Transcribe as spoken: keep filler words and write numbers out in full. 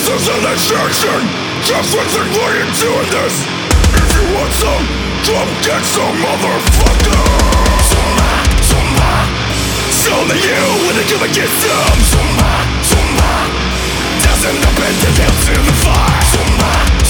is an injection. Just listen what you're doing this. If you want some, come get some, motherfucker. Zumba, zumba. Show me you when they come and get some. Zumba, zumba. Doesn't the bend to the fire. Zumba.